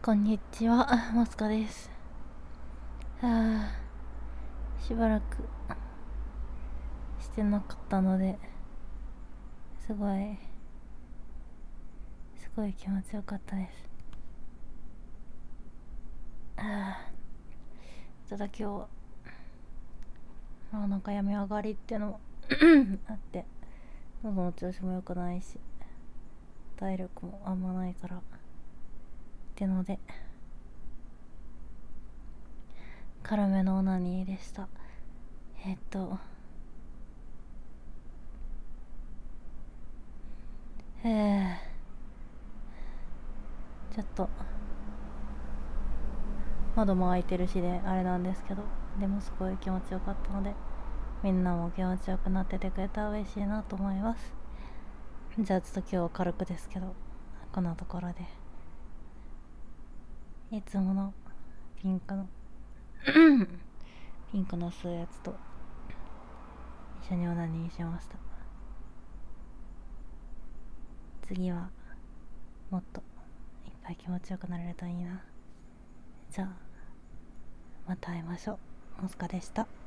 こんにちは、モスカです。しばらくしてなかったので、すごい気持ちよかったです。ただ今日なんか病み上がりってのもあって、喉の調子も良くないし、体力もあんまないからってので、軽めのオナニーでした。ちょっと窓も開いてるしであれなんですけど、でもすごい気持ちよかったので、みんなも気持ちよくなっててくれたら嬉しいなと思います。じゃあちょっと今日は軽くですけど、こんなところでいつものピンクの吸うやつと一緒にオナニーしました。次はもっといっぱい気持ちよくなれるといいな。じゃあまた会いましょう。モスカでした。